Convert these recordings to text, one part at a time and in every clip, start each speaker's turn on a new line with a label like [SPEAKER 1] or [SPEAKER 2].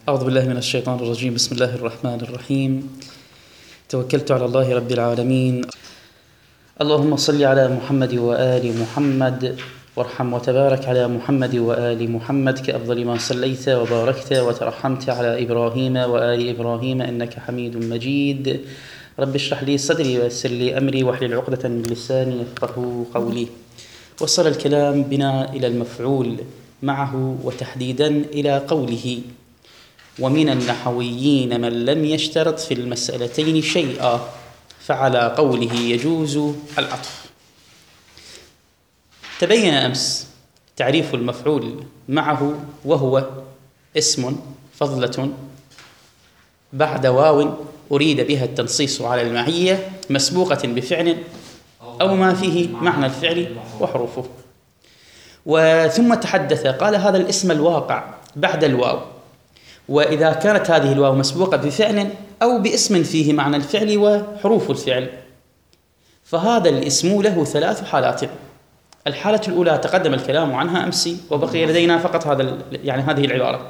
[SPEAKER 1] أعوذ بالله من الشيطان الرجيم. بسم الله الرحمن الرحيم. توكلت على الله رب العالمين. اللهم صل على محمد وآل محمد وارحم وتبارك على محمد وآل محمد كأفضل ما صليت وباركت وترحمت على إبراهيم وآل إبراهيم إنك حميد مجيد. رب اشرح لي صدري ويسر لي أمري واحلل عقدة من لساني يفقهوا قولي. وصل الكلام بنا إلى المفعول معه، وتحديدا إلى قوله: ومن النحويين من لم يشترط في المسألتين شيئا، فعلى قوله يجوز العطف. تبين أمس تعريف المفعول معه، وهو اسم فضلة بعد واو أريد بها التنصيص على المعية مسبوقة بفعل أو ما فيه معنى الفعل وحروفه. وثم تحدث قال: هذا الاسم الواقع بعد الواو، وإذا كانت هذه الواو مسبوقة بفعل أو باسم فيه معنى الفعل وحروف الفعل، فهذا الاسم له ثلاث حالات. الحالة الأولى تقدم الكلام عنها أمس، وبقي لدينا فقط هذه العبارة.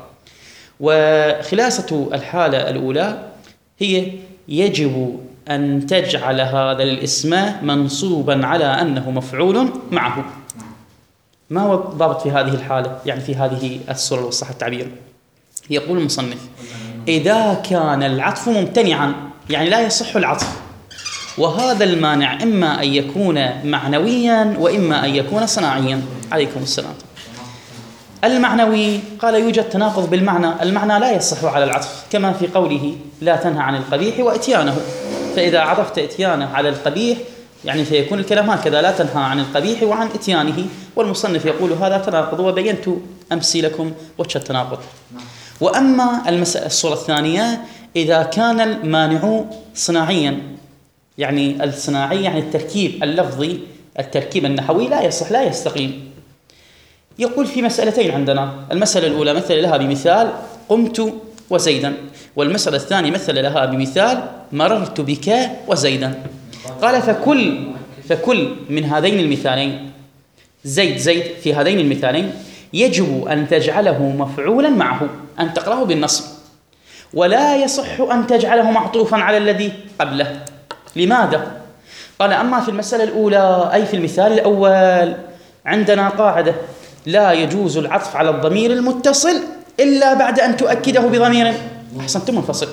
[SPEAKER 1] وخلاصة الحالة الأولى هي: يجب أن تجعل هذا الاسم منصوبا على أنه مفعول معه. ما هو الضابط في هذه الحالة؟ في هذه الصورة لو صح التعبير. يقول المصنف: إذا كان العطف ممتنعا، لا يصح العطف، وهذا المانع إما أن يكون معنويا وإما أن يكون صناعيا. عليكم السلام. المعنوي قال: يوجد تناقض بالمعنى، المعنى لا يصح على العطف، كما في قوله: لا تنهى عن القبيح وإتيانه. فإذا عطفت إتيانه على القبيح فيكون الكلام هكذا: لا تنهى عن القبيح وعن إتيانه. والمصنف يقول هذا تناقض، وبينت أمس لكم وجه التناقض. وأما الصورة الثانية: إذا كان المانع صناعيا، الصناعي التركيب اللفظي، التركيب النحوي لا يصح، لا يستقيم. يقول في مسألتين عندنا: المسألة الأولى مثل لها بمثال: قمت وزيدا، والمسألة الثانية مثل لها بمثال: مررت بك وزيدا. قال: فكل من هذين المثالين، زيد في هذين المثالين، يجب أن تجعله مفعولا معه، أن تقرأه بالنصب، ولا يصح أن تجعله معطوفا على الذي قبله. لماذا؟ قال: أما في المسألة الأولى، أي في المثال الأول، عندنا قاعدة: لا يجوز العطف على الضمير المتصل إلا بعد أن تؤكده بضمير أحسنتم منفصل.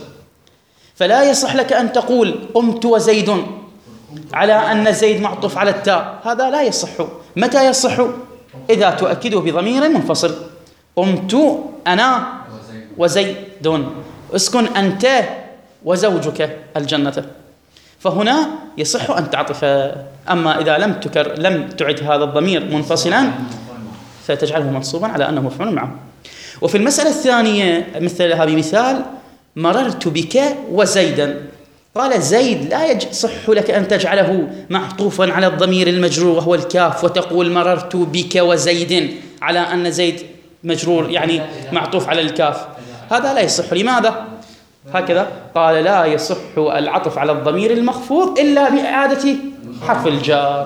[SPEAKER 1] فلا يصح لك أن تقول قمت وزيد على أن زيد معطوف على التاء، هذا لا يصح. متى يصح؟ إذا تؤكده بضمير منفصل: قمت أنا وزيد، اسكن أنت وزوجك الجنة. فهنا يصح أن تعطف. أما إذا لم تعد هذا الضمير منفصلا فتجعله منصوبا على أنه مفعول معه. وفي المسألة الثانية مثل لها بمثال: مررت بك وزيدا. قال: زيد لا يصح لك أن تجعله معطوفا على الضمير المجرور وهو الكاف، وتقول مررت بك وزيد على أن زيد مجرور معطوف على الكاف، هذا لا يصح. لماذا؟ هكذا قال: لا يصح العطف على الضمير المخفوض إلا بإعادة حرف الجار.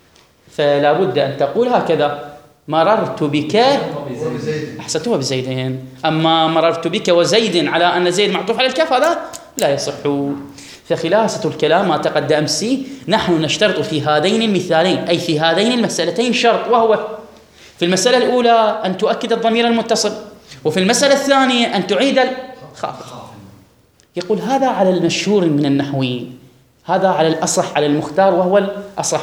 [SPEAKER 1] فلا بد أن تقول هكذا: مررت بك أحسنت بزيدين. أما مررت بك وزيد على أن زيد معطوف على الكاف، هذا لا يصح. فخلاصة الكلام ما تقدم أمسي: نحن نشترط في هذين المثالين، أي في هذين المسألتين، شرط، وهو في المسألة الأولى أن تؤكد الضمير المتصل، وفي المسألة الثانية أن تعيد الخافض. يقول: هذا على المشهور من النحويين، هذا على الأصح، على المختار وهو الأصح.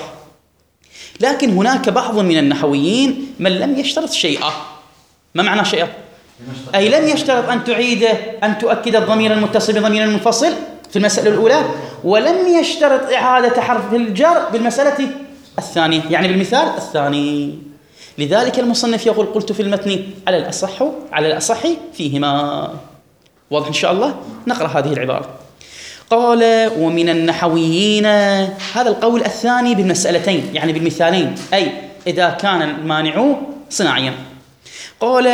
[SPEAKER 1] لكن هناك بعض من النحويين من لم يشترط شيئا. ما معنى شيئا؟ أي لم يشترط أن تؤكد الضمير المتصل بضمير منفصل في المسألة الأولى، ولم يشترط إعادة حرف الجر بالمسألة الثانية، بالمثال الثاني. لذلك المصنف يقول: قلت في المتن على الأصح فيهما. واضح إن شاء الله؟ نقرأ هذه العبارة. قال: ومن النحويين، هذا القول الثاني بالمسألتين، بالمثالين، أي إذا كان المانع صناعيا. قال: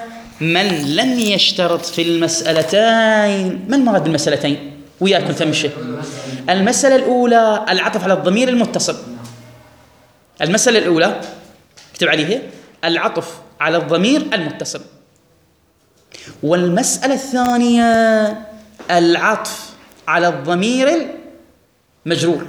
[SPEAKER 1] من لم يشترط في المسألتين. ما المراد بالمسألتين؟ وياكم تمشي. المسألة الأولى العطف على الضمير المتصل. المسألة الأولى اكتب عليها: العطف على الضمير المتصل. والمسألة الثانية العطف على الضمير المجرور.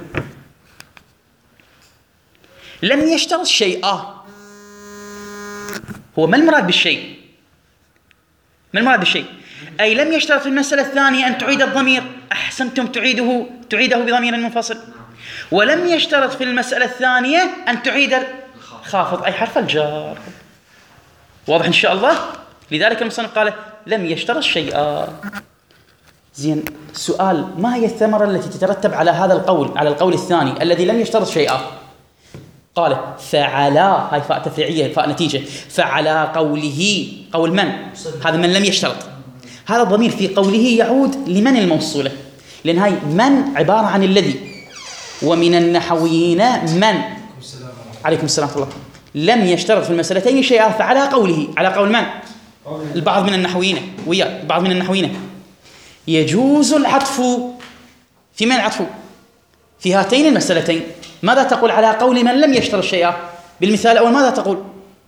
[SPEAKER 1] لم يشترط شيئا. هو ما المراد بالشيء؟ ما المراد بالشيء؟ أي لم يشترط في المسألة الثانية أن تعيد الضمير، أحسنتم، تعيده بضمير منفصل. ولم يشترط في المسألة الثانية أن تعيد الخافض أي حرف الجار. واضح إن شاء الله؟ لذلك المصنف قال لم يشترط شيئا. زين، سؤال: ما هي الثمرة التي تترتب على هذا القول، على القول الثاني الذي لم يشترط شيئا؟ قال فعلى، هاي فاء تفريعية، فاء نتيجة، فعلى قوله. قول من؟ هذا من لم يشترط. هذا الضمير في قوله يعود لمن الموصولة، لأن هاي من عبارة عن الذي، ومن النحويين من. عليكم السلام ورحمة الله. لم يشترط في المسألتين شيئا، فعلى قوله، على قول من؟ البعض من النحويين، ويا بعض من النحويين يجوز العطف. في من العطف؟ في هاتين المسألتين. ماذا تقول على قول من لم يشترط شيئا؟ بالمثال الأول ماذا تقول؟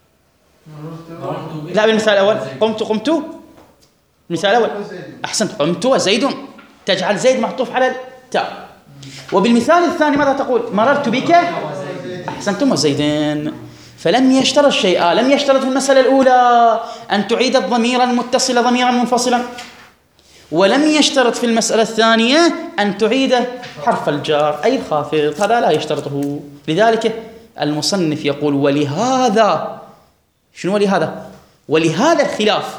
[SPEAKER 1] لا، بالمثال الأول قمت. المثال الأول أحسنت، قمت وزيد، تجعل زيد معطوف على التاء. وبالمثال الثاني ماذا تقول؟ مررت بك، أحسنتم، وزيدين. فلم يشترط شيئا. لم يشترط في المسألة الأولى أن تعيد الضمير المتصل ضميرا منفصلا، ولم يشترط في المسألة الثانية أن تعيد حرف الجار أي الخافض، هذا لا يشترطه. لذلك المصنف يقول ولهذا، شنو ولهذا؟ ولهذا الخلاف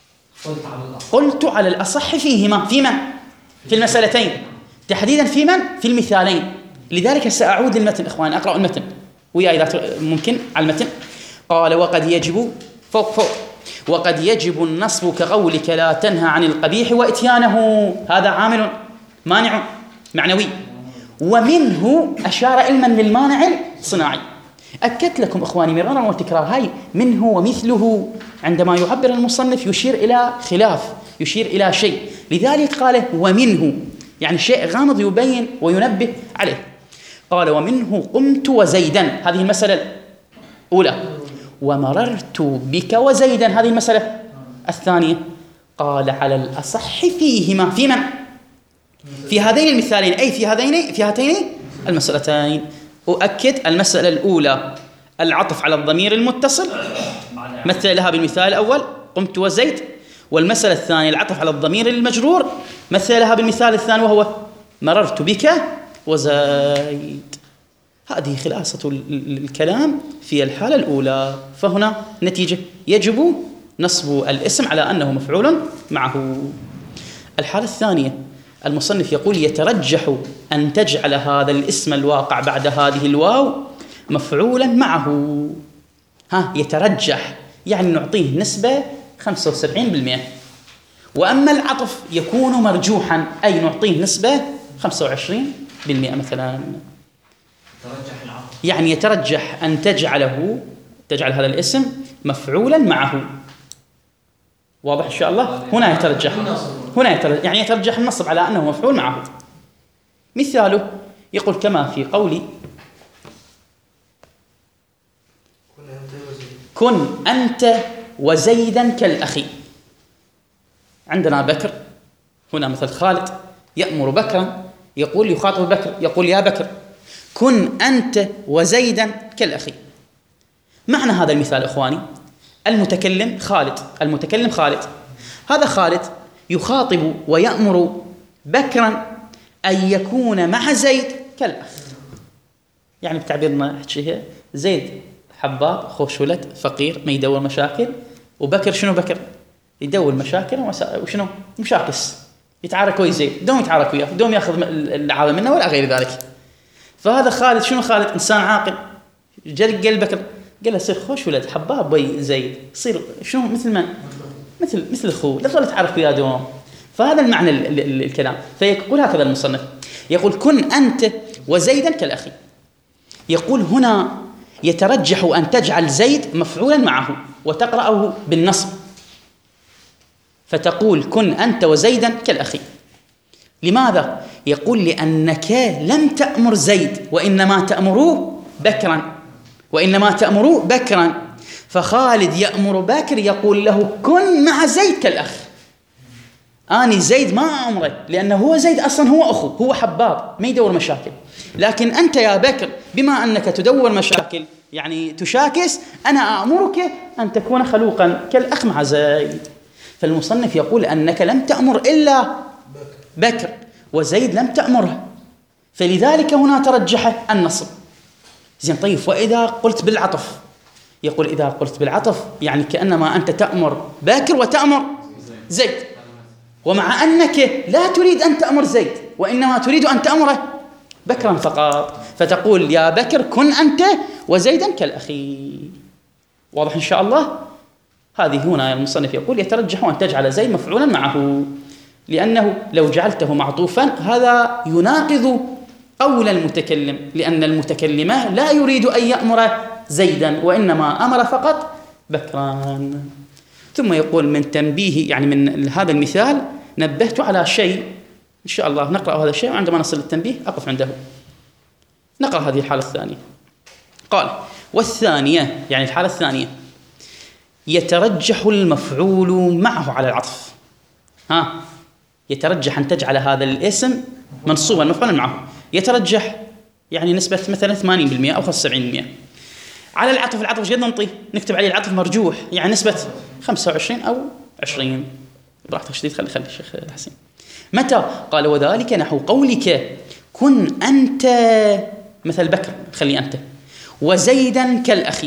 [SPEAKER 1] قلت على الأصح فيهما. في من؟ في المسألتين تحديدا. في من؟ في المثالين. لذلك سأعود للمتن إخواني، أقرأ المتن ويا إذا ممكن على المتن. قال وقد يجب فوق وقد يجب النصب كقولك لا تنهى عن القبيح وإتيانه، هذا عامل مانع معنوي. ومنه أشار علما للمانع الصناعي. أكدت لكم إخواني مرارا وتكرار، هاي منه ومثله عندما يعبر المصنف يشير إلى خلاف، يشير إلى شيء. لذلك قال ومنه، يعني شيء غامض يبين وينبه عليه. قال ومنه قمت وزيدا، هذه المسألة الأولى. ومررت بك وزيدا، هذه المسألة الثانية. قال على الأصح فيهما. في من؟ في هذين المثالين، أي في هاتين المسألتين. أؤكد المسألة الأولى العطف على الضمير المتصل، مثل لها بالمثال الأول قمت وزيد. والمسألة الثانية العطف على الضمير المجرور، مثل لها بالمثال الثاني وهو مررت بك وزيد. هذه خلاصة الكلام في الحالة الأولى. فهنا نتيجة يجب نصب الاسم على أنه مفعول معه. الحالة الثانية المصنف يقول يترجح أن تجعل هذا الاسم الواقع بعد هذه الواو مفعولا معه. يترجح يعني نعطيه نسبة 75%. وأما العطف يكون مرجوحا، أي نعطيه نسبة 25% مثلا. يعني يترجح أن تجعل هذا الاسم مفعولا معه. واضح إن شاء الله؟ هنا يترجح يعني يترجح النصب على أنه مفعول معه. مثاله يقول كما في قولي كن أنت وزيدا كالأخي. عندنا بكر هنا مثل خالد يأمر بكرا، يقول يخاطب بكر، يقول يا بكر كن أنت وزيدا كالأخي. معنى هذا المثال إخواني، المتكلم خالد، هذا خالد يخاطب ويأمر بكرا أن يكون مع زيد كالأخ. يعني بتعبيرنا حكيها زيد حباب خوش ولد فقير ما يدور مشاكل، وبكر شنو بكر؟ يدور مشاكل وشنو؟ مشاكس، يتعارك ويا زيد، دوم يتعارك وياه، دوم ياخذ اللعابة منه ولا غير ذلك. فهذا خالد شنو؟ خالد إنسان عاقل، قال بكر قال له صير خوش ولد حباب بي زيد، صير شنو مثل من؟ مثل أخوه، لا تظل تعرف وياه دوم. فهذا المعنى الكلام. فيقول هكذا المصنف، يقول كن أنت وزيدا كالأخي. يقول هنا يترجح أن تجعل زيد مفعولا معه وتقرأه بالنصب، فتقول كن أنت وزيدا كالأخي. لماذا؟ يقول لأنك لم تأمر زيد وإنما تأمروه بكرا، فخالد يأمر بكر يقول له كن مع زيد كالأخ. أني زيد ما أمره، لأنه هو زيد أصلا هو أخو، هو حباب ما يدور مشاكل. لكن أنت يا بكر بما أنك تدور مشاكل يعني تشاكس، أنا أأمرك أن تكون خلوقا كالأخ مع زيد. فالمصنف يقول أنك لم تأمر إلا بكر وزيد لم تأمره، فلذلك هنا ترجح النصب. زين طيب، وإذا قلت بالعطف، يقول إذا قلت بالعطف يعني كأنما أنت تأمر بكر وتأمر زيد، ومع أنك لا تريد أن تأمر زيد وإنما تريد أن تأمر بكرا فقط، فتقول يا بكر كن أنت وزيدا كالأخي. واضح إن شاء الله؟ هذه هنا المصنف يقول يترجح أن تجعل زيد مفعولا معه، لأنه لو جعلته معطوفا هذا يناقض قول المتكلم، لأن المتكلم لا يريد أن يأمر زيدا وإنما أمر فقط بكرا. ثم يقول من تنبيه يعني من هذا المثال نبهت على شيء، إن شاء الله نقرأ هذا الشيء وعندما نصل للتنبيه أقف عنده. نقرأ هذه الحالة الثانية. قال والثانية يعني الحالة الثانية يترجح المفعول معه على العطف. يترجح أن تجعل هذا الاسم منصوبا مفعولا معه، يترجح يعني نسبة مثلا 80% أو 75%. على العطف، العطف ايش قد نعطيه؟ نكتب عليه العطف مرجوح يعني نسبة 25 أو 20. براحتك شديد، خلي الشيخ حسين. متى؟ قال وذلك نحو قولك كن أنت مثل بكر، خلي أنت وزيدا كالأخي.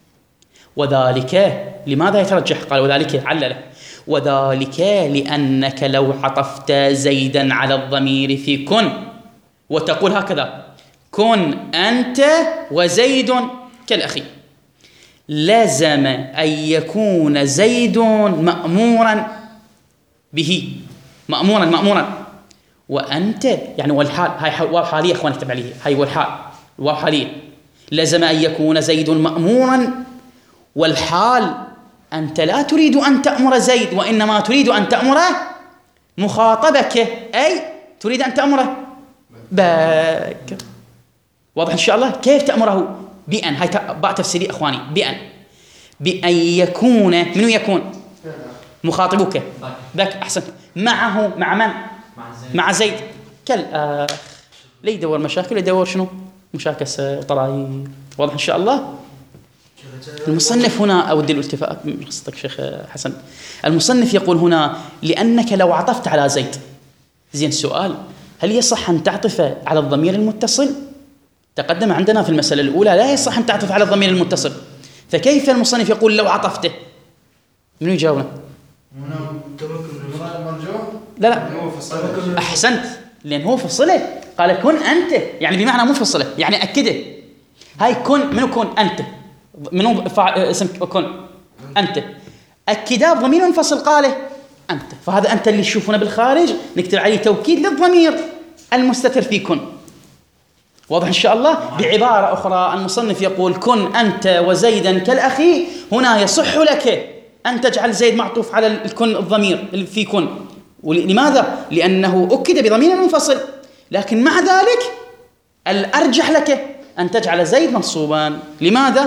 [SPEAKER 1] وذلك لماذا يترجح؟ قال وذلك علله، وذلك لأنك لو عطفت زيدا على الضمير في كن وتقول هكذا كن أنت وزيد كالأخي، لازم أن يكون زيد مأمورا به، مأمورا وأنت يعني والحال، هاي واو حالية أخوان اكتب عليه، هاي والحال واو حالية، لازم أن يكون زيد مأمورا والحال أنت لا تريد أن تأمر زيد وإنما تريد أن تأمر مخاطبك، أي تريد أن تأمر بكر. واضح إن شاء الله؟ كيف تأمره؟ بأن، هاي باء تفسيري أخواني، بأن يكون، منو يكون؟ مخاطبك بك، أحسن، معه مع من؟ مع زيد كالأخ، لا يدور مشاكل، يدور شنو؟ مشاكس طرائف. واضح إن شاء الله؟ المصنف هنا أودي الالتفات من قصتك شيخ حسن. المصنف يقول هنا لأنك لو عطفت على زيد، زين سؤال، هل يصح أن تعطف على الضمير المتصل؟ تقدم عندنا في المسألة الأولى لا يصح أن تعطف على الضمير المتصل، فكيف المصنف يقول لو عطفته؟ من يجاوبنا؟ لا أحسنت، لأن هو فصله، قال كن أنت يعني بمعنى مو فصله، يعني أكده. هاي كن، منو كن؟ أنت، منو اسم كن؟ أنت، أكده ضمير منفصل قاله أنت، فهذا أنت اللي تشوفونه بالخارج نكتب عليه توكيد للضمير المستتر في كن. واضح إن شاء الله؟ بعبارة أخرى المصنف يقول كن أنت وزيدا كالأخي، هنا يصح لك أن تجعل زيد معطوف على الكن الضمير في كن. ولماذا؟ لأنه أكد بضمير منفصل، لكن مع ذلك الأرجح لك أن تجعل زيد منصوبا. لماذا؟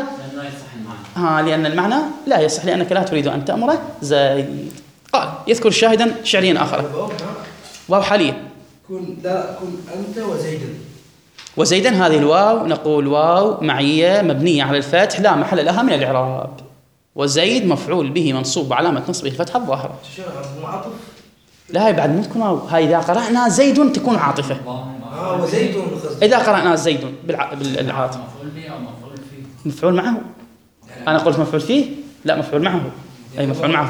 [SPEAKER 1] لأن المعنى لا يصح، لأنك لا تريد أن تأمر زيد. قال يذكر شاهدا شعريا آخر واو حالية،
[SPEAKER 2] كن أنت
[SPEAKER 1] وزيدا هذه الواو نقول واو معية مبنية على الفتح لا محل لها من الإعراب، وزيد مفعول به منصوب علامة نصبه الفتحة الظاهرة. لا هاي بعد مو تكون واو، هاي إذا قرأنا زيد تكون عاطفة.
[SPEAKER 2] وزيد
[SPEAKER 1] إذا قرأنا زيد بالعاطفة مفعول معه. أنا قلت مفعول فيه؟ لا مفعول معه، أي مفعول معه.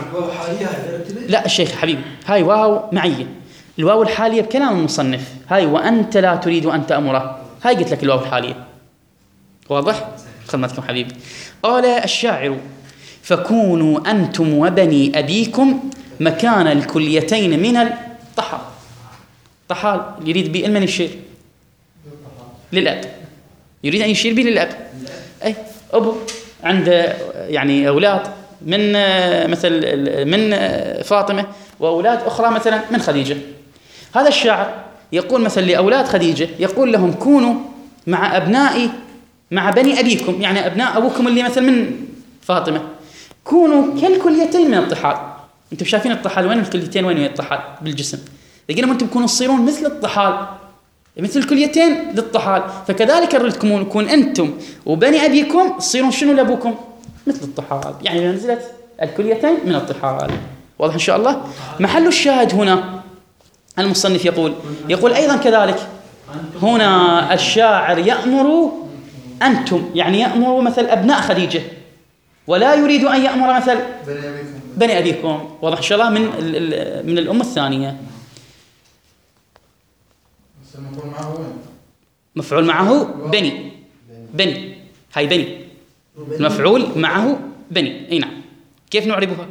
[SPEAKER 1] لا الشيخ حبيبي، هاي واو معية، الواو الحالية بكلام المصنف، هاي وأنت لا تريد أن تأمره، هاي قلت لك الواو الحالية. واضح؟ خدمتكم حبيبي. قال الشاعر فكونوا أنتم وبني أبيكم مكان الكليتين من الطحال. طحال يريد به من يشير للأب، يريد أن يشير به للأب، أي أبو عند يعني أولاد من مثل من فاطمة وأولاد أخرى مثلا من خديجة. هذا الشاعر يقول مثلا لأولاد خديجة، يقول لهم كونوا مع أبنائي مع بني أبيكم، يعني أبناء أبوكم اللي مثل من فاطمة، كونوا كالكليتين من الطحال. أنتم شايفين الطحال وين؟ الكليتين وين الطحال بالجسم؟ لقينا أنتم تكونوا تصيرون مثل الطحال، مثل الكليتين للطحال، فكذلك أردتكم يكون أنتم وبني أبيكم تصيرون شنو لأبوكم؟ مثل الطحال، يعني نزلت الكليتين من الطحال. واضح إن شاء الله؟ محل الشاهد هنا المصنف يقول أيضا كذلك هنا الشاعر يأمر أنتم، يعني يأمر مثل أبناء خديجة، ولا يريد أن يأمر مثل بني أبيكم. واضح إن شاء الله؟ من الأمة الثانية. مفعول معه بني هاي بني، المفعول معه بني. أي نعم. كيف نعربها؟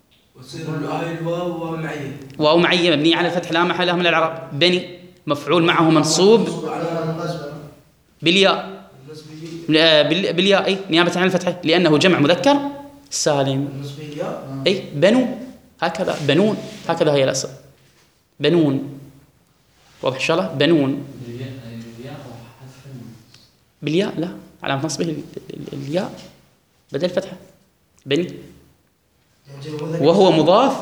[SPEAKER 1] واو معية مبني على الفتح لا محل له من الإعراب. بني مفعول معه منصوب بالياء، بالياء أي نيابة عن الفتح لأنه جمع مذكر سالم. أي بنو، هكذا بنون، هكذا هي الأصل بنون. واضح إن شاء الله؟ بنون بالياء، لا علامة نصبه الياء بدل الفتحة بني، وهو مضاف،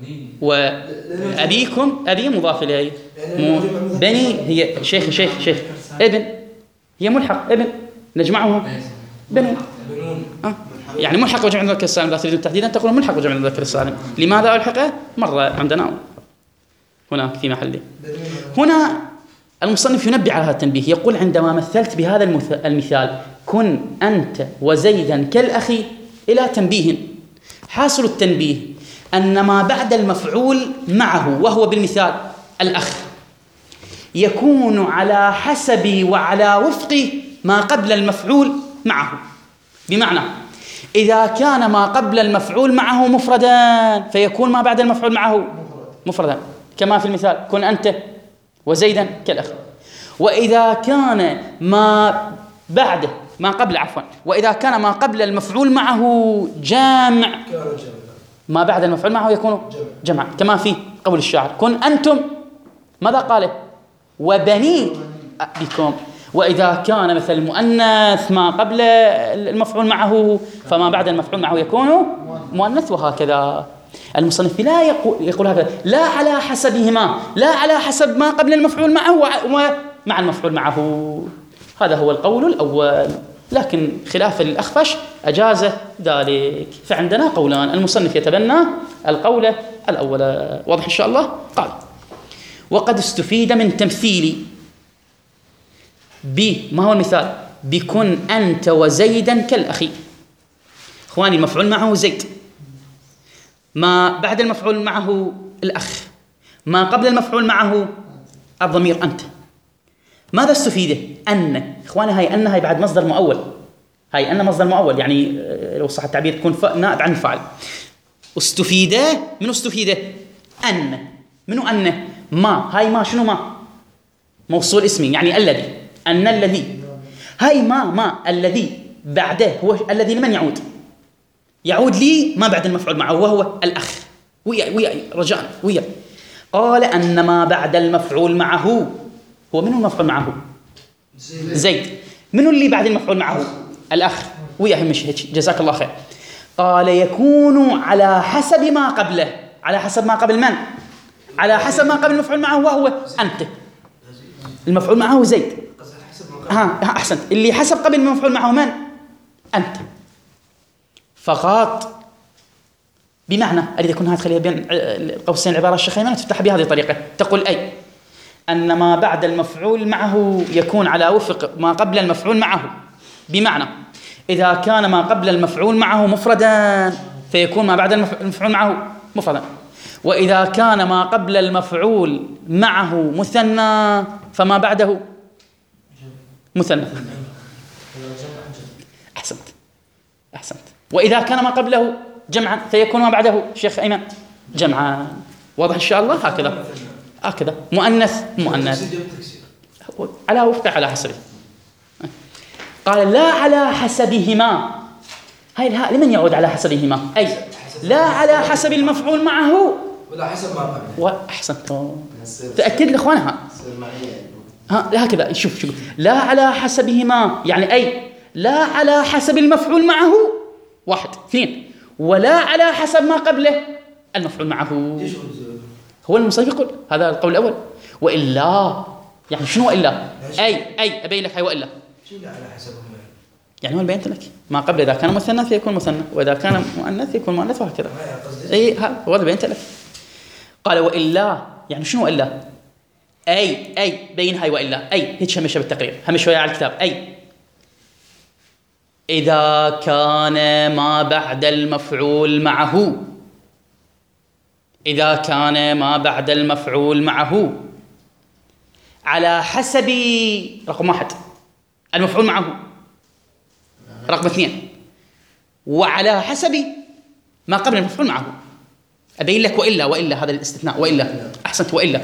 [SPEAKER 1] وأبيكم أبي مضاف إليه. بني هي شيخ ابن، هي ملحق ابن نجمعه بنون. يعني ملحق وجمع المذكر السالم، لا تريدون تحديدا تقول ملحق وجمع المذكر السالم. لماذا ألحقه؟ مرة عندنا هناك في محله. هنا المصنف ينبه على هذا التنبيه، يقول عندما مثلت بهذا المثال كن أنت وزيدا كالأخي إلى تنبيه. حاصل التنبيه أن ما بعد المفعول معه وهو بالمثال الأخ يكون على حسب وعلى وفق ما قبل المفعول معه. بمعنى إذا كان ما قبل المفعول معه مفردا فيكون ما بعد المفعول معه مفردا، كما في المثال كن أنت وزيدا كالأخ. وإذا كان ما بعده ما قبل وإذا كان ما قبل المفعول معه جامع ما بعد المفعول معه يكون جمع، كما في قول الشاعر كن أنتم ماذا قال؟ وبني بكم. وإذا كان مثل المؤنث ما قبل المفعول معه فما بعد المفعول معه يكون مؤنث، وهكذا. المصنف لا يقول هكذا، لا على حسبهما، لا على حسب ما قبل المفعول معه ومع المفعول معه. هذا هو القول الأول، لكن خلاف الأخفش أجاز ذلك. فعندنا قولان، المصنف يتبنى القول الأول. واضح إن شاء الله؟ قال وقد استفيد من تمثيل ما هو المثال؟ بكن أنت وزيدا كالأخي. إخواني المفعول معه زيد، ما بعد المفعول معه الأخ، ما قبل المفعول معه الضمير أنت. ماذا استفيده؟ أن. إخواني هاي بعد مصدر مؤول، هاي أن مصدر مؤول، يعني لو صح التعبير تكون نائب عن الفاعل. استفيده من استفيده أن، منو أن؟ ما، هاي ما شنو ما؟ موصول اسمي، يعني الذي، أن الذي. هاي ما الذي بعده هو الذي لمن يعود؟ يعود لي ما بعد المفعول معه وهو الأخ. ويا رجاء ويا. قال أن ما بعد المفعول معه هو منو المفعول معه؟ زيد. منو اللي بعد المفعول معه؟ الأخ. ويا مش هيك، جزاك الله خير. قال يكون على حسب ما قبله. على حسب ما قبل من؟ على حسب ما قبل المفعول معه وهو أنت. المفعول معه زيد. أحسنت. اللي حسب قبل المفعول معه من؟ أنت. فقط بمعنى أريد أكون هذا خليها بين قوسين العبارة الشيخ أيمن تفتح بهذه الطريقة، تقول أي أن ما بعد المفعول معه يكون على وفق ما قبل المفعول معه. بمعنى إذا كان ما قبل المفعول معه مفردا فيكون ما بعد المفعول معه مفردا، وإذا كان ما قبل المفعول معه مثنى فما بعده مثنى. أحسنت. وإذا كان ما قبله جمعا فيكون ما بعده شيخ أيمن جمعا. واضح إن شاء الله؟ هكذا مؤنث على وفق على حسبه. قال لا على حسبهما. هاي الهاء لمن يعود على حسبهما؟ أي لا على حسب المفعول معه
[SPEAKER 2] ولا حسب ما قبل.
[SPEAKER 1] وأحسنت. تأكد لإخوانها هكذا. شوف لا على حسبهما، يعني أي لا على حسب المفعول معه 1 2، ولا على حسب ما قبله المفعول معه.
[SPEAKER 2] ليش
[SPEAKER 1] هو المصنف يقول هذا القول الأول. وإلا يعني شنو وإلا؟ أي أبين لك هاي وإلا
[SPEAKER 2] شيء على حسبهم
[SPEAKER 1] يعني هو بينت لك ما قبل إذا كان مثنى فيكون مثنى وإذا كان مؤنث يكون مؤنث وهكذا. أي هو بينت لك. قال وإلا يعني شنو إلا؟ أي بين هاي وإلا أي هيك همشة بالتقرير همش شوية على الكتاب. أي إذا كان ما بعد المفعول معه إذا كان ما بعد المفعول معه على حسب رقم 1 المفعول معه، رقم 2 وعلى حسب ما قبل المفعول معه. أبين لك وإلا هذا الاستثناء وإلا أحسنت وإلا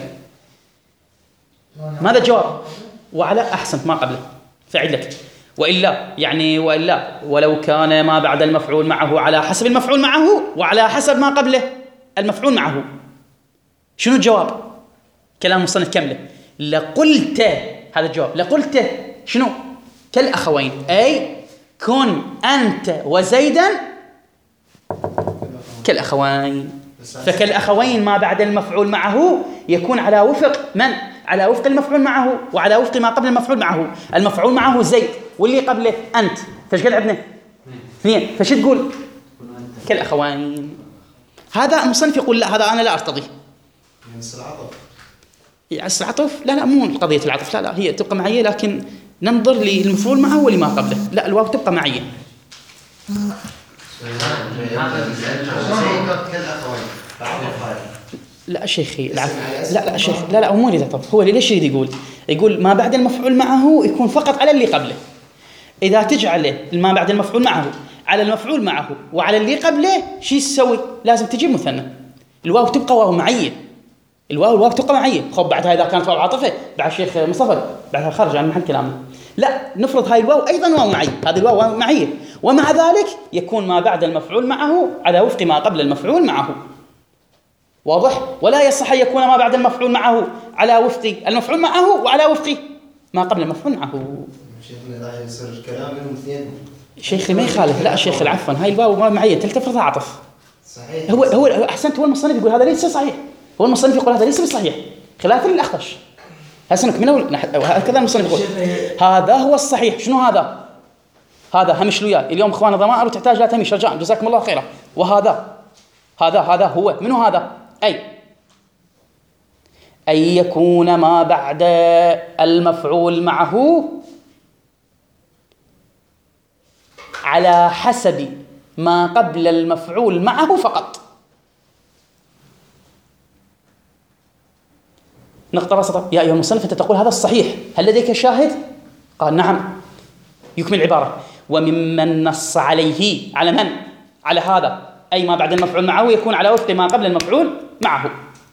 [SPEAKER 1] ماذا الجواب؟ وعلى أحسنت ما قبله فأعيد لك وإلا يعني وإلا ولو كان ما بعد المفعول معه على حسب المفعول معه وعلى حسب ما قبله المفعول معه. شنو الجواب؟ كلام مصنف كمله لقلت هذا الجواب لقلت شنو؟ كالأخوين أي كن أنت وزيدا كالأخوين. فكالأخوين ما بعد المفعول معه يكون على وفق من؟ على وفق المفعول معه وعلى وفق ما قبل المفعول معه. المفعول معه زيد واللي قبله أنت فايش قال عندنا؟ 2 فايش تقول؟ كالأخوين. هذا المصنف يقول لا هذا أنا لا أرتضيه. يعني العطف لا مو قضية العطف لا هي تبقى معية لكن ننظر للمفعول معه ولما قبله. لا الواو تبقى معية. لا شيخي لا شيخ لا مو اللي تعطف هو ليش يريد يقول ما بعد المفعول معه يكون فقط على اللي قبله. إذا تجعله ما بعد المفعول معه على المفعول معه وعلى اللي قبله شو يسوي؟ لازم تجيب مثنى. الواو تبقى واو معية. الواو تبقى معية. خب بعدها إذا كانت واو عاطفة بعد الشيخ مصطفى بعدها خرج عن محل كلامه. لا نفرض هاي الواو أيضا واو معية. هذه الواو واو معية ومع ذلك يكون ما بعد المفعول معه على وفق ما قبل المفعول معه. واضح؟ ولا يصح أن يكون ما بعد المفعول معه على وفق المفعول معه وعلى وفق ما قبل المفعول معه.
[SPEAKER 2] شيخنا راح يصير الكلام منهم اثنين.
[SPEAKER 1] شيخي ما يخالف لا شيخ عفوا هاي الواو ما معية تلتفظ عطف.
[SPEAKER 2] صحيح.
[SPEAKER 1] هو أحسنت. هو المصنف يقول هذا ليس صحيح. هو المصنف يقول هذا ليس بصحيح خلافا للأخفش. هسه نكمله هكذا المصنف يقول هذا هو الصحيح. شنو هذا؟ هذا همش له إياه اليوم إخواننا ضمائر وتحتاج لا تمشي رجاء جزاكم الله خيرا. وهذا هذا هو منو هذا؟ أي يكون ما بعد المفعول معه على حسب ما قبل المفعول معه فقط. نقطة راسطة يا أيها المصنف أنت تقول هذا الصحيح هل لديك شاهد؟ قال نعم. يكمل العبارة وممن نص عليه على من؟ على هذا أي ما بعد المفعول معه يكون على وفق ما قبل المفعول معه.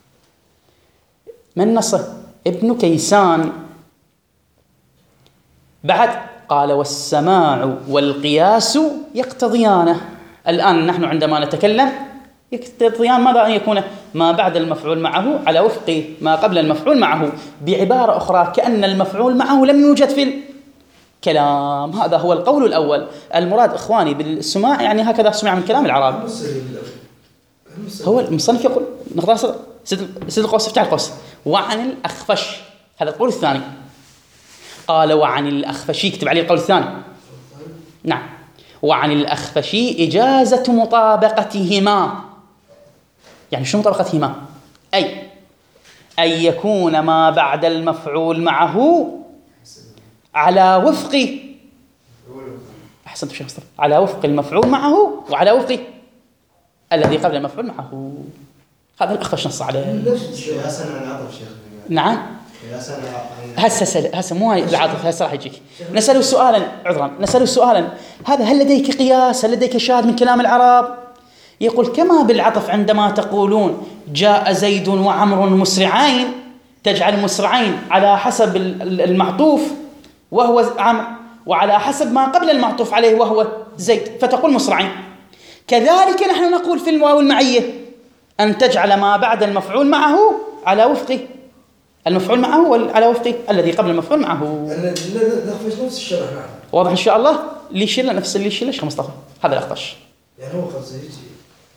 [SPEAKER 1] من نصه؟ ابن كيسان. بعد قال والسماع والقياس يقتضيانه. الآن نحن عندما نتكلم يقتضيان ماذا؟ أن يكون ما بعد المفعول معه على وفق ما قبل المفعول معه. بعبارة أخرى كأن المفعول معه لم يوجد في الكلام. هذا هو القول الأول. المراد إخواني بالسماع يعني هكذا سمع من كلام العرب. هو المصنف يقول نقطة سد القوس افتح القوس وعن الأخفش هذا القول الثاني. قال وعن الأخفشي اكتب عليه القول الثاني. نعم وعن الأخفشي إجازة مطابقتهما. يعني شو مطابقتهما؟ أي يكون ما بعد المفعول معه على وفق أحسنت شيخ مصطفى على وفق المفعول معه وعلى وفق الذي قبل المفعول معه. هذا الأخفش نص عليه. نعم هسه مو هاي العاطفة هسه راح يجيك. نسأله سؤالا هذا هل لديك قياس؟ هل لديك شاهد من كلام العرب؟ يقول كما بالعطف عندما تقولون جاء زيد وعمر مسرعين تجعل مسرعين على حسب المعطوف وهو عمرو وعلى حسب ما قبل المعطوف عليه وهو زيد فتقول مسرعين. كذلك نحن نقول في الواو المعية أن تجعل ما بعد المفعول معه على وفق المفعول معه وعلى وفق الذي قبل المفعول معه.
[SPEAKER 2] نفس الشرح.
[SPEAKER 1] واضح إن شاء الله. اللي يشيل نفس اللي يشيل شيخ مصطفى هذا الأخطش.
[SPEAKER 2] يعني هو خلص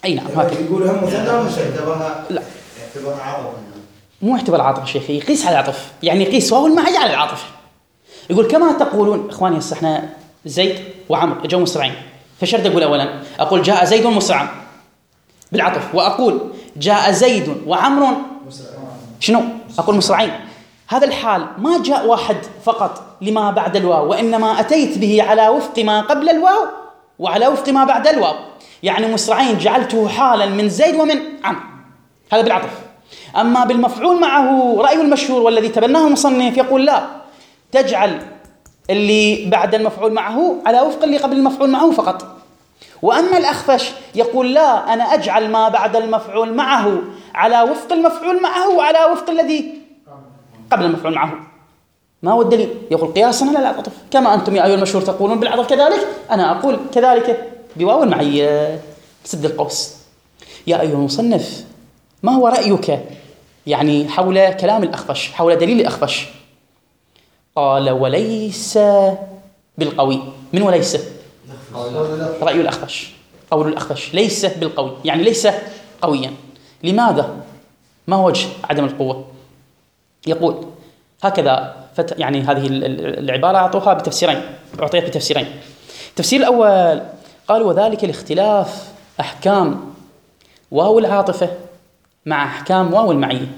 [SPEAKER 1] أي نعم هكذا.
[SPEAKER 2] يقول هم مثنى
[SPEAKER 1] لا
[SPEAKER 2] يعتبرها عطف.
[SPEAKER 1] مو اعتبار عاطفة شيخي، يقيس على العطف، يعني يقيس واو المعي على العاطفة. يقول كما تقولون إخواني، هسه احنا زيد وعمر جو مسرعين، فشرد أقول أولا أقول جاء زيد مسرعا بالعطف، وأقول جاء زيد وعمر شنو؟ أقول مسرعين. هذا الحال ما جاء واحد فقط لما بعد الواو، وإنما أتيت به على وفق ما قبل الواو وعلى وفق ما بعد الواو. يعني مسرعين جعلته حالا من زيد ومن عمرو، هذا بالعطف. أما بالمفعول معه رأي المشهور والذي تبناه المصنف يقول لا، تجعل اللي بعد المفعول معه على وفق اللي قبل المفعول معه فقط. وأما الأخفش يقول لا، أنا أجعل ما بعد المفعول معه على وفق المفعول معه وعلى وفق الذي قبل المفعول معه. ما هو الدليل؟ يقول قياسا على العطف، كما أنتم يا أيها المشهور تقولون بالعطف كذلك أنا أقول كذلك بواو المعي سد القوس. يا أيها المصنف ما هو رأيك يعني حول كلام الأخفش، حول دليل الأخفش؟ قال وليس بالقوي. من وليس؟ رأي الأخفش، قول الأخفش ليس بالقوي، يعني ليس قويا. لماذا؟ ما هو وجه عدم القوة؟ يقول هكذا يعني هذه العبارة أعطوها بتفسيرين، أعطيت بتفسيرين. التفسير الأول قالوا وذلك لاختلاف أحكام واو العاطفة مع أحكام واو المعية،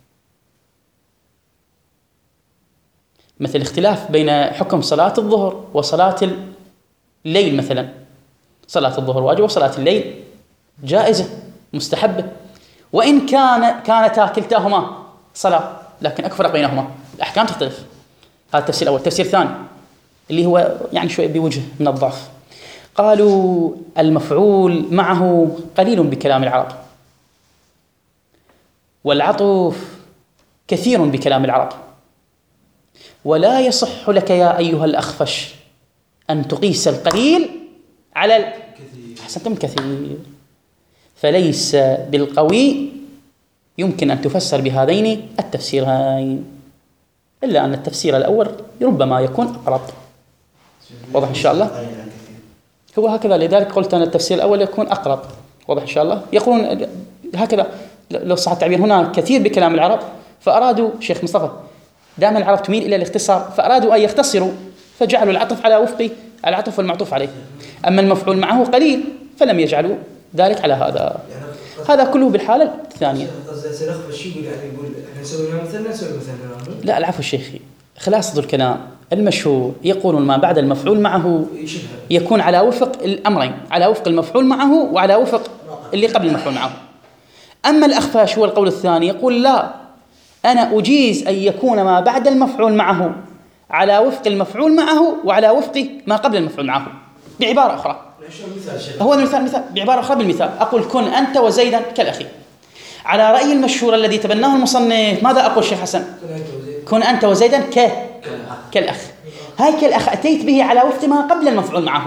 [SPEAKER 1] مثل اختلاف بين حكم صلاة الظهر وصلاة الليل مثلا. صلاة الظهر واجب وصلاة الليل جائزة مستحبة، وإن كانتا كلتاهما صلاة لكن أكفر بينهما، الأحكام تختلف. هذا التفسير الأول. التفسير الثاني اللي هو يعني شوي بوجه من الضعف، قالوا المفعول معه قليل بكلام العرب، والعطف كثير بكلام العرب، ولا يصح لك يا أيها الأخفش أن تقيس القليل على الكثير. أحسنتم، الكثير. فليس بالقوي يمكن أن تفسر بهذين التفسيرين، إلا أن التفسير الأول ربما يكون أقرب. واضح إن شاء الله؟ هو هكذا، لذلك قلت أن التفسير الأول يكون أقرب. واضح إن شاء الله؟ يقولون هكذا لو صح التعبير هنا كثير بكلام العرب، فأرادوا شيخ مصطفى دائما العرب تميل إلى الاختصار، فأرادوا أن يختصروا فجعلوا العطف على وفق العطف والمعطوف عليه. أما المفعول معه قليل فلم يجعلوا ذلك على هذا. هذا كله بالحالة الثانية. لا العفو الشيخي، خلاصة الكلام المشهور يقولون ما بعد المفعول معه يكون على وفق الأمرين، على وفق المفعول معه وعلى وفق اللي قبل المفعول معه. أما الأخفاش هو القول الثاني، يقول لا، أنا أجيز أن يكون ما بعد المفعول معه على وفق المفعول معه وعلى وفق ما قبل المفعول معه. بعبارة أخرى، هو المثال بعبارة أخرى بالمثال، أقول كن أنت وزيدا كالأخي. على رأي المشهور الذي تبناه المصنف ماذا أقول شيخ حسن؟ كن أنت وزيدا كالأخ. هاي كالأخ أتيت به على وفق ما قبل المفعول معه.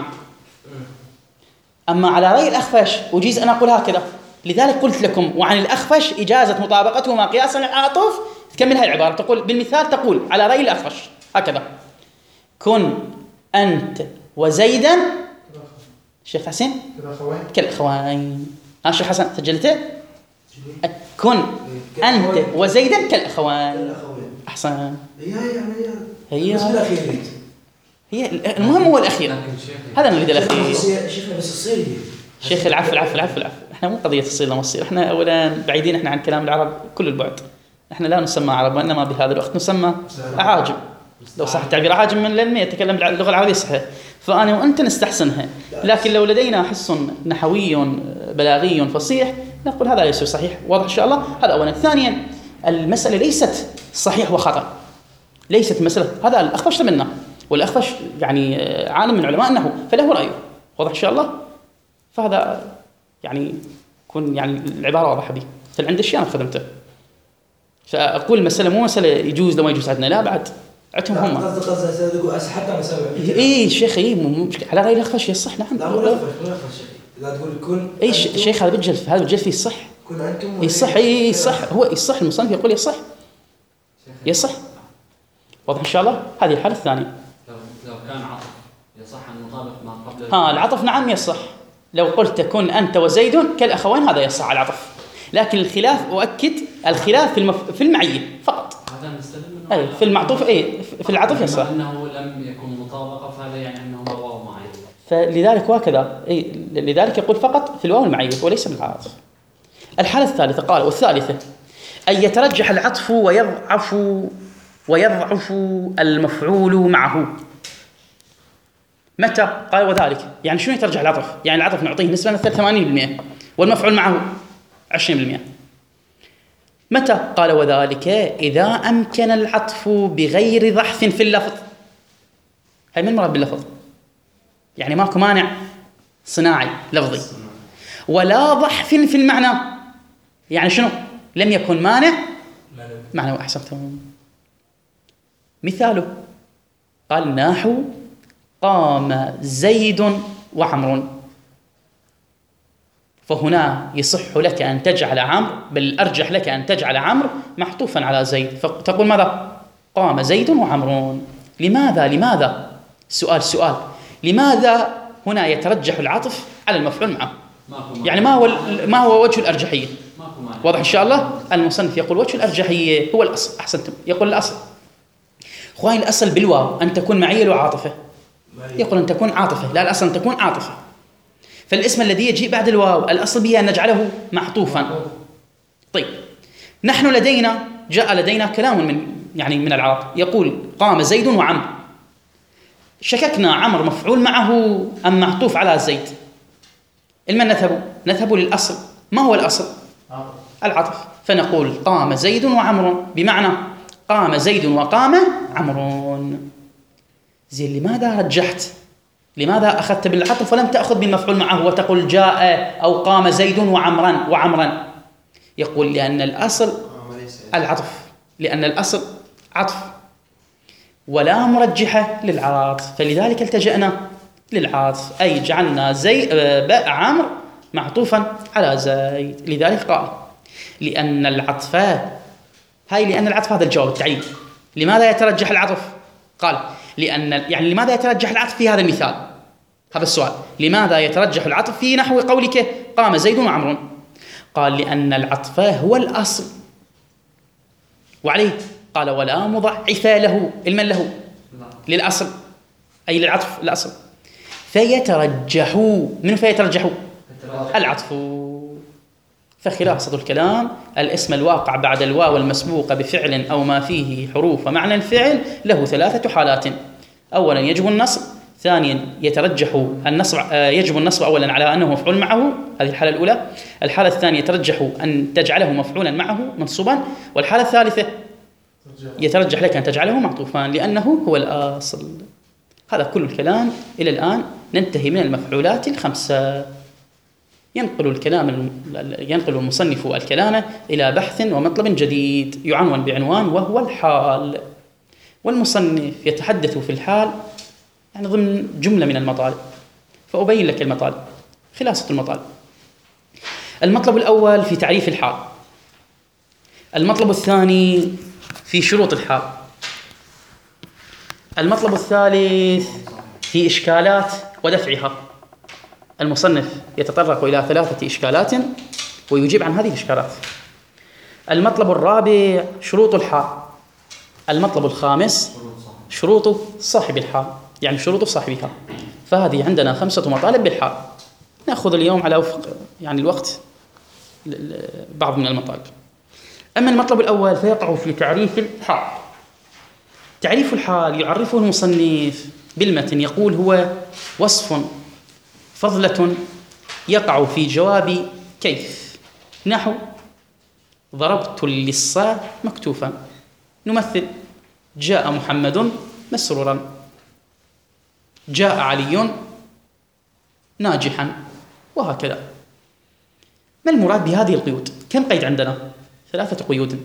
[SPEAKER 1] أما على رأي الأخفش أجيز أن أقول هكذا. لذلك قلت لكم وعن الأخفش إجازة مطابقته ما قياسا العاطف. تكمل هاي العبارة، تقول بالمثال، تقول على رأي الأخفش هكذا: كن أنت وزيدا شيخ حسين كالأخوين. شيخ حسن سجلته؟ كن أنت وزيدا كالأخوين. أحسن. هي المهم هو الأخير، هذا نريد الأخير. شيخ العفو. احنا مو قضية تصير لما تصير، احنا أولا بعيدين احنا عن كلام العرب كل البعد. احنا لا نسمى عرب، وإنما بهذا الوقت نسمى أعاجم. لو صح التعبير أعاجم من لأنه يتكلم اللغة العربية صحيح، فأنا وأنت نستحسنها. لكن لو لدينا حس نحوي بلاغي فصيح نقول هذا ليس صحيح. واضح إن شاء الله؟ هذا أولا. ثانيا، المسألة ليست صحيح وخطأ، ليست مسألة. هذا الأخفش منه، والأخفش يعني عالم من علماء النحو فله رأيه. واضح إن شاء الله؟ فهذا يعني كن يعني العبارة واضحة بي. عند الشيء أنا خدمته، فأقول المسألة مو مسألة يجوز لو يجوز عندنا، لا بعد عتهم هم.
[SPEAKER 2] حتى مسألة
[SPEAKER 1] إيه شيخ، إيه مشكلة على رأي الأخفش يصح. نعم.
[SPEAKER 2] لا مو الأخفش. لا تقول كن.
[SPEAKER 1] إيه شيخ هذا بتجلف، هذا بتجلف يصح.
[SPEAKER 2] كن أنتم.
[SPEAKER 1] يصح. إيه يصح، هو يصح. المصنف يقول يصح. واضح إن شاء الله؟ هذه الحالة الثانية.
[SPEAKER 3] لو كان عطف يصح أن نطابق ما قبل.
[SPEAKER 1] العطف نعم يصح، لو قلت كن أنت وزيد كالأخوين هذا يصح على العطف، لكن الخلاف أؤكد الخلاف في المعية فقط.
[SPEAKER 3] هذا نستلم منه
[SPEAKER 1] أي في المعطوف في العطف يصح.
[SPEAKER 3] أنه لم يكن مطابقة فهذا يعني أنه واو معين.
[SPEAKER 1] فلذلك وهكذا لذلك يقول فقط في الواو المعية وليس بالعاطف. الحالة الثالثة قال والثالثة أن يترجح العطف ويضعف المفعول معه. متى؟ قال وذلك، يعني شنو يترجح العطف؟ يعني العطف نعطيه نسبة مثل 80% والمفعول معه 20%. متى؟ قال وذلك إذا أمكن العطف بغير ضعف في اللفظ. هاي من مراد باللفظ؟ يعني ماكو مانع صناعي لفظي ولا ضعف في المعنى. يعني شنو؟ لم يكن مانع معنى. أحسنتم. مثاله قال نحو قام زيد وعمر، فهنا يصح لك أن تجعل عمرو، بل أرجح لك أن تجعل عمرو محطوفا على زيد، فتقول ماذا؟ قام زيد وعمر. لماذا؟ سؤال لماذا هنا يترجح العطف على المفعول معه؟ يعني ما هو وجه الأرجحية؟ واضح إن شاء الله. المصنف يقول وجه الأرجحية هو الأصل. أحسنتم. يقول الأصل خواني الأصل بالواو أن تكون معية وعاطفة. يقول أن تكون عاطفة، لا الأصل أن تكون عاطفة. فالاسم الذي يجيء بعد الواو الأصل به أن نجعله معطوفا. طيب نحن جاء لدينا كلام من العرب يقول قام زيد وعمر، شككنا عمر مفعول معه أم معطوف على زيد. لمن نذهب للأصل. ما هو الأصل؟ العطف. فنقول قام زيد وعمر، بمعنى قام زيد وقام عمر. زين لماذا رجحت؟ لماذا أخذت بالعطف ولم تأخذ بالمفعول معه وتقول جاء أو قام زيد وعمرا؟ يقول لأن الأصل العطف، لأن الأصل عطف ولا مرجحة للعاطف، فلذلك التجأنا للعاطف، أي جعلنا عمرو معطوفا على زيد. لذلك قال لأن العطف هذا الجواب التعيين. لماذا يترجح العطف؟ قال يعني لماذا يترجح العطف في هذا المثال؟ هذا السؤال، لماذا يترجح العطف في نحو قولك قام زيد وعمر؟ قال لأن العطف هو الأصل، وعليه قال ولا مضعف له. المن له؟ للأصل، أي للعطف الأصل. فيترجح العطف. فخلاصة الكلام الاسم الواقع بعد الواو المسبوقة بفعل أو ما فيه حروف ومعنى الفعل له 3 حالات. أولا يجب النصب، ثانيا يجب النصب أولا على أنه مفعول معه، هذه الحالة الأولى. الحالة الثانية يترجح أن تجعله مفعولا معه منصوبا، والحالة الثالثة يترجح لك أن تجعله معطوفا لأنه هو الأصل. هذا كل الكلام. إلى الآن ننتهي من المفعولات الخمسة. ينقل المصنف الكلام إلى بحث ومطلب جديد يعنون بعنوان وهو الحال. والمصنف يتحدث في الحال يعني ضمن جملة من المطالب، فأبين لك المطالب. خلاصة المطالب: المطلب الأول في تعريف الحال، المطلب الثاني في شروط الحال، المطلب الثالث في إشكالات ودفعها. المصنف يتطرق إلى 3 إشكالات ويجيب عن هذه الإشكالات. المطلب الرابع شروط الحال. المطلب الخامس شروط صاحب الحال، يعني شروط صاحبها. فهذه عندنا 5 مطالب بالحال. نأخذ اليوم على وفق يعني الوقت بعض من المطالب. أما المطلب الأول فيقع في تعريف الحال. تعريف الحال يعرفه المصنف بالمتن، يقول هو وصف فضلة يقع في جواب كيف، نحو ضربت اللصا مكتوفا. نمثل: جاء محمد مسرورا، جاء علي ناجحا، وهكذا. ما المراد بهذه القيود؟ كم قيد عندنا؟ 3 قيود.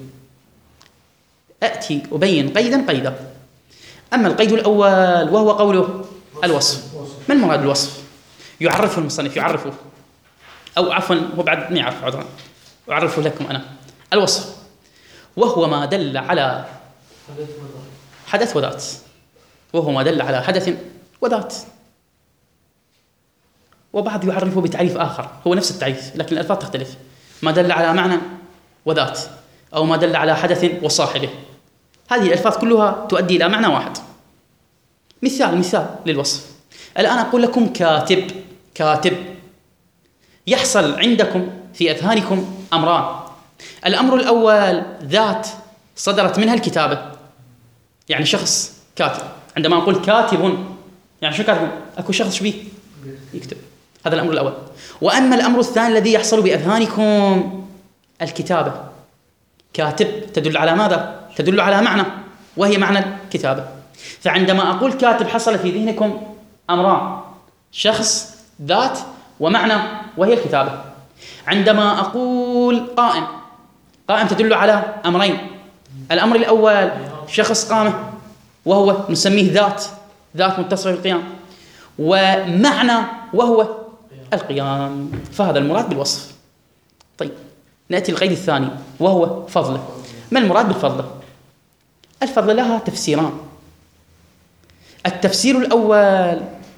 [SPEAKER 1] أتي أبين قيدا. أما القيد الأول وهو قوله الوصف. ما المراد بالوصف؟ يعرفه المصنف، يعرفه، أو عفوا هو بعد ما يعرف، عذرا أعرفه لكم أنا. الوصف وهو ما دل على حدث وذات، وهو ما دل على حدث وذات. وبعض يعرفه بتعريف آخر هو نفس التعريف لكن الألفاظ تختلف، ما دل على معنى وذات، أو ما دل على حدث وصاحبه. هذه الألفاذ كلها تؤدي إلى معنى واحد. مثال للوصف، الآن أقول لكم كاتب، يحصل عندكم في أذهانكم أمران. الأمر الأول ذات صدرت منها الكتابة، يعني شخص كاتب. عندما أقول كاتب يعني شو كاتب؟ أكو شخص شبيه يكتب، هذا الأمر الأول. وأما الأمر الثاني الذي يحصل بأذهانكم الكتابة. كاتب تدل على ماذا؟ تدل على معنى، وهي معنى الكتابة. فعندما أقول كاتب حصل في ذهنكم أمران، شخص، ذات، ومعنى وهي الكتابة. عندما أقول قائم تدل على أمرين. الأمر الأول شخص قامة وهو نسميه ذات متصفة بالقيام، ومعنى وهو القيام. فهذا المراد بالوصف. طيب نأتي للقيد الثاني وهو فضله. ما المراد بالفضله؟ الفضل لها تفسيران. التفسير الأول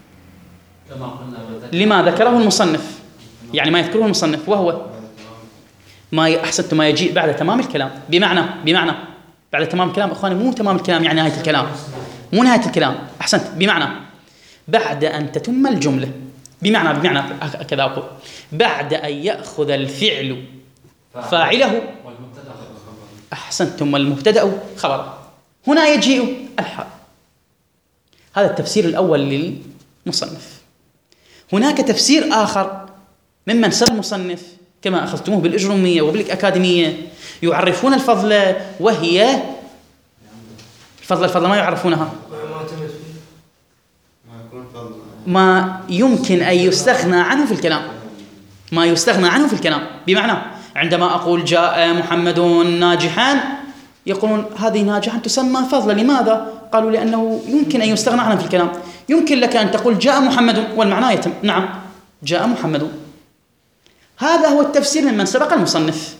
[SPEAKER 1] لما ذكره المصنف، يعني ما يذكره المصنف، وهو ما يجيء بعد تمام الكلام. بمعنى بعد تمام الكلام أخواني، مو تمام الكلام يعني نهاية الكلام، مو نهاية الكلام، أحسنت، بمعنى بعد أن تتم الجملة. بمعنى كذا أقول، بعد أن يأخذ الفعل فاعله، أحسنتم، والمبتدأ خبره، هنا يجيء الحال. هذا التفسير الأول للمصنف. هناك تفسير آخر ممن سر المصنف كما أخذتموه بالإجرومية وبالأكاديمية، يعرفون الفضل، وهي الفضل ما يعرفونها، ما يمكن أن يستغنى عنه في الكلام، ما يستغنى عنه في الكلام. بمعنى عندما أقول جاء محمد ناجحا، يقولون هذه ناجحا تسمى فضلا. لماذا؟ قالوا لأنه يمكن أن يستغنى عنه في الكلام. يمكن لك أن تقول جاء محمد والمعنى يتم، نعم جاء محمد. هذا هو التفسير ممن سبق المصنف.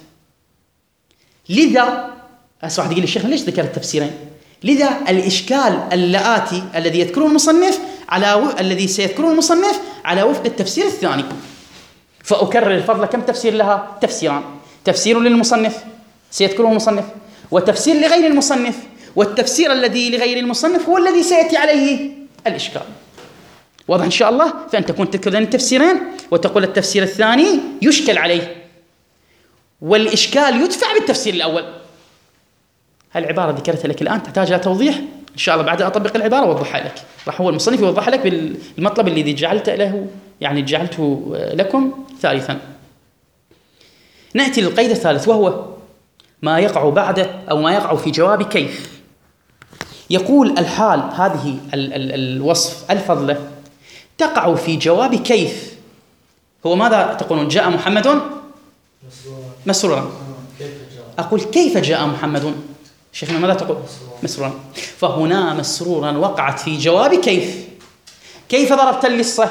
[SPEAKER 1] لذا واحد يقول الشيخ ليش ذكر التفسيرين؟ لذا الإشكال اللآتي الذي يذكره المصنف الذي سيذكره المصنف على وفق التفسير الثاني. فأكرر الفضل كم تفسير لها؟ تفسيران، تفسير للمصنف سيذكره المصنف، وتفسير لغير المصنف. والتفسير الذي لغير المصنف هو الذي سيأتي عليه الإشكال. واضح إن شاء الله؟ فأن تكون تذكر التفسيرين وتقول التفسير الثاني يشكل عليه، والإشكال يدفع بالتفسير الأول. هالعبارة ذكرتها لك الآن تحتاج إلى توضيح إن شاء الله. بعد أطبق العبارة وأوضحها لك، راح هو المصنف يوضح لك بالمطلب الذي جعلته لكم ثالثا. نأتي للقيد الثالث وهو ما يقع بعده أو ما يقع في جواب كيف. يقول الحال هذه الوصف الفضلة تقع في جواب كيف. هو ماذا تقولون؟ جاء محمد مسرورا. أقول كيف جاء محمد؟ شيخنا ماذا تقول؟ مسرورا. فهنا مسرورا وقعت في جواب كيف. كيف ضربت اللصة؟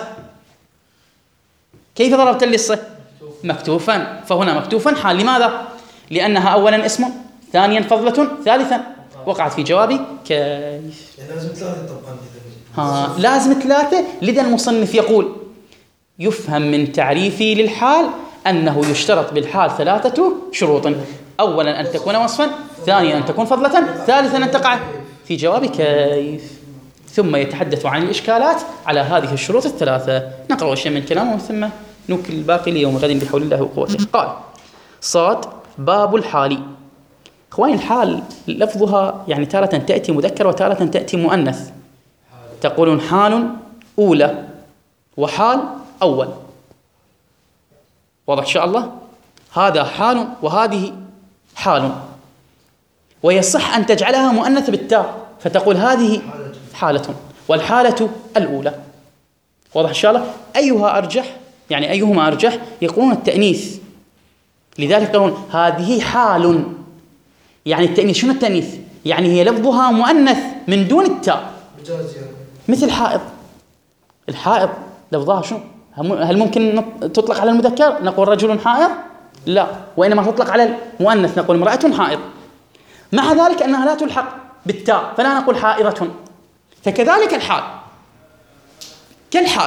[SPEAKER 1] كيف ضربت اللصة؟ مكتوفا. فهنا مكتوفا حال. لماذا؟ لأنها أولا اسم، ثانيا فضلة، ثالثا وقعت في جوابي كيف.
[SPEAKER 2] لازم ثلاثة طبعا.
[SPEAKER 1] لازم ثلاثة. لذا المصنف يقول يفهم من تعريفي للحال أنه يشترط بالحال ثلاثة شروط: أولا أن تكون وصفا، ثانيا أن تكون فضلة، ثالثا أن تقع في جواب كيف. ثم يتحدث عن الإشكالات على هذه الشروط الثلاثة. نقرأ شيء من كلامه ثم نكل الباقي ليوم غد بحول الله وقوته. قال: صاد باب الحال. إخواني الحال لفظها يعني تارة تأتي مذكر وتارة تأتي مؤنث. تقولون حال أولى وحال أول. واضح إن شاء الله؟ هذا حال وهذه حال، ويصح أن تجعلها مؤنث بالتاء فتقول هذه حالة والحالة الأولى. واضح إن شاء الله؟ أيها أرجح؟ يعني أيهما أرجح؟ يقولون التأنيث. لذلك يقولون هذه حال. يعني التأنيث شنو التأنيث؟ يعني هي لفظها مؤنث من دون التاء، مثل حائض. الحائض لفظها شنو؟ هل ممكن تطلق على المذكر نقول رجل حائض؟ لا، وإنما تطلق على المؤنث نقول امرأة حائض. مع ذلك أنها لا تلحق بالتاء فلا نقول حائضة. فكذلك الحال كالحائض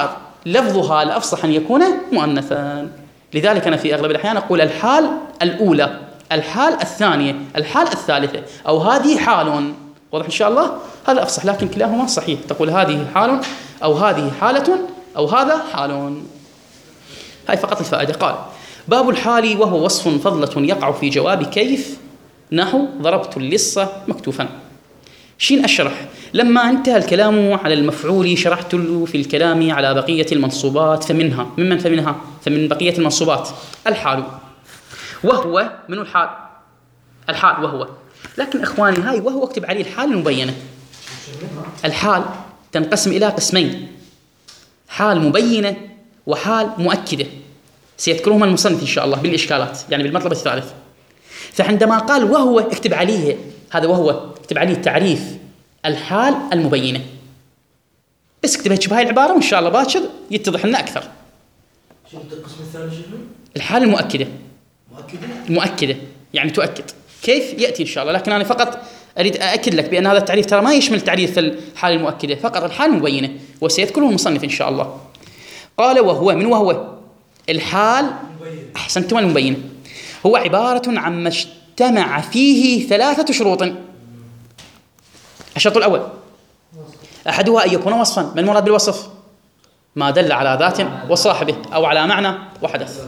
[SPEAKER 1] لفظها الأفصح أن يكون مؤنثا. لذلك أنا في أغلب الأحيان أقول الحال الأولى، الحال الثانية، الحال الثالثة، أو هذه حال. واضح إن شاء الله؟ هذا أفصح، لكن كلاهما صحيح. تقول هذه حال أو هذه حالة أو هذا حال. هاي فقط الفائدة. قال باب الحال وهو وصف فضلة يقع في جواب كيف، نحو ضربت اللص مكتوفا. شين أشرح؟ لما انتهى الكلام على المفعول شرحت له في الكلام على بقية المنصوبات، فمنها فمن بقية المنصوبات الحال، وهو من الحال، الحال وهو. لكن إخواني هاي وهو اكتب عليه الحال المبينة. الحال تنقسم إلى قسمين: حال مبينة وحال مؤكدة، سيذكرهما المصنف إن شاء الله بالإشكالات، يعني بالمطلب الثالث. فعندما قال وهو اكتب عليه هذا، وهو اكتب عليه تعريف الحال المبينة، بس اكتب هيك بهاي العبارة وإن شاء الله باكر يتضح لنا أكثر.
[SPEAKER 2] شو القسم الثاني شنو؟
[SPEAKER 1] الحال المؤكدة.
[SPEAKER 2] مؤكدة
[SPEAKER 1] يعني تؤكد. كيف يأتي إن شاء الله، لكن أنا فقط أريد أأكد لك بأن هذا التعريف ترى ما يشمل تعريف الحال المؤكدة، فقط الحال المبينة، وسيذكره المصنف إن شاء الله. قال وهو من وهو الحال، أحسنتم، المبينة، هو عبارة عما اجتمع فيه 3 شروط. الشرط الأول أحدها أن يكون وصفا. ما المراد بالوصف؟ ما دل على ذات وصاحبه أو على معنى وحدث.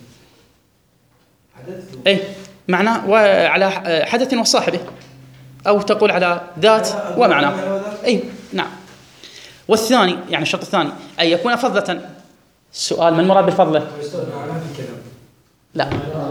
[SPEAKER 1] أي معنى وعلى حدث وصاحبه، أو تقول على ذات ومعنى. أي نعم. والثاني يعني الشرط الثاني أن يكون فضلة. السؤال: ما المراد بالفضلة؟ لا،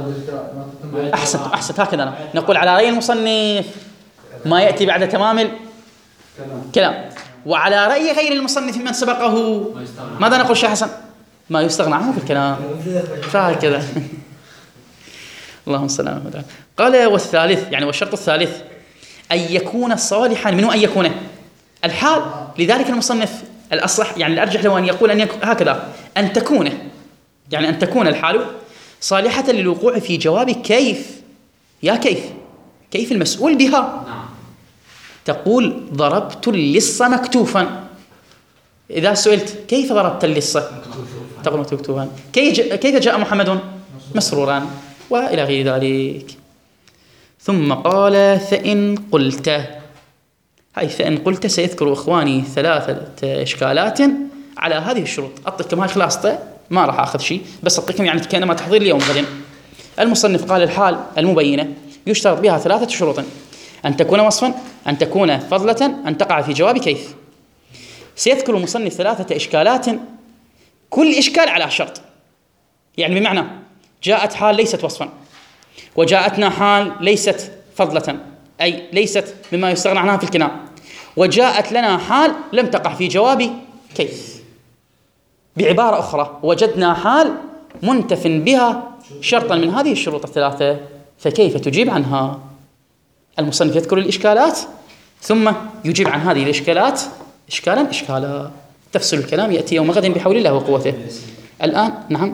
[SPEAKER 1] أحسنت هكذا نقول على رأي المصنف ما يأتي بعد تمام الكلام، وعلى رأي غير المصنف من سبقه ماذا نقول شيخ حسن؟ ما يستغنى عنه في الكلام. فهكذا. اللهم صل على محمد. قال والثالث يعني والشرط الثالث أن يكون صالحا. منه أن يكون الحال. لذلك المصنف الأصح يعني الأرجح له أن يقول هكذا: أن تكون، يعني أن تكون الحال صالحة للوقوع في جواب كيف. يا كيف المسؤول بها. تقول ضربت اللص مكتوفا. إذا سئلت كيف ضربت اللص تقول مكتوفا. كيف جاء محمد مسرورا، وإلى غير ذلك. ثم قال فإن قلت. هاي فإن قلت سيذكر إخواني 3 إشكالات على هذه الشروط. أعطيكم هاي خلاصته، ما راح أخذ شيء، بس أعطيكم يعني كأنما تحضير اليوم غدا. المصنف قال الحال المبينة يشترط بها 3 شروط: أن تكون وصفا، أن تكون فضلة، أن تقع في جواب كيف. سيذكر المصنف 3 إشكالات، كل إشكال على شرط. يعني بمعنى جاءت حال ليست وصفا، وجاءتنا حال ليست فضلة، أي ليست مما يستغنى عنها في الكلام، وجاءت لنا حال لم تقع في جواب كيف. بعبارة أخرى وجدنا حال منتف بها شرطا من هذه الشروط 3، فكيف تجيب عنها؟ المصنف يذكر الإشكالات ثم يجيب عن هذه الإشكالات إشكالا. تفصل الكلام يأتي يوم غد بحول الله وقوته. الآن نعم،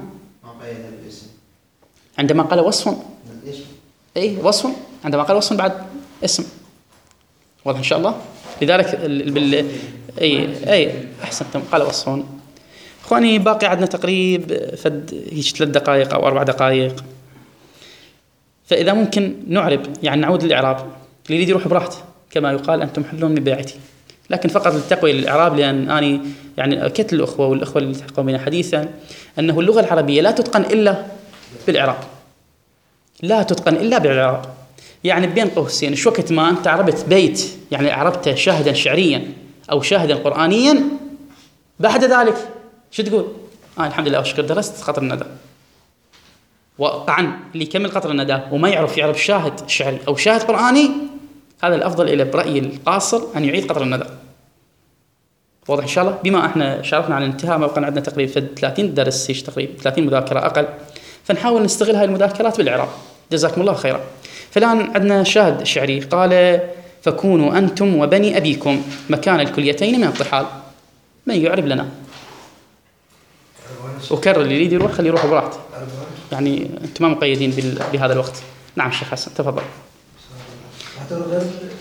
[SPEAKER 1] عندما قال وصف، أي وصف، عندما قال وصف بعد اسم، واضح إن شاء الله. لذلك أي أحسنتم، قال وصف. إخواني باقي عندنا تقريب هيك 3 دقائق أو 4 دقائق، فإذا ممكن نعرب يعني نعود للإعراب. اللي يريد يروح براحته، كما يقال أنتم حلون من بيعتي، لكن فقط للتقوية للإعراب، لأن أنا يعني أكدت الأخوة والأخوة اللي تحققوا بنا حديثا أنه اللغة العربية لا تتقن إلا بالإعراب، لا تتقن إلا بالإعراب. يعني بين قوسين شو وقت ما أنت عربت بيت يعني أعربته شاهدا شعريا أو شاهدا قرآنيا، بعد ذلك شو تقول؟ الحمد لله وشكر درست قطر الندى. وطبعا اللي يكمل قطر الندى وما يعرف يعرب شاهد شعري أو شاهد قرآني، هذا الأفضل إلى برأيي القاصر أن يعيد قطر الندى. واضح إن شاء الله. بما إحنا شارفنا على الانتهاء، ما بقى عندنا تقريبا 30 درس، تقريبا 30 مذاكرة أقل، فنحاول نستغل هاي المذاكرات بالإعراب. جزاكم الله خيرا. فالآن عندنا شاهد شعري قال فكونوا أنتم وبني أبيكم مكان الكليتين من الطحال. من يعرب لنا؟ وكرر اللي يريد يروح خليه يروح براحته، يعني أنتم ما مقيدين بهذا الوقت. نعم شيخ حسن تفضل.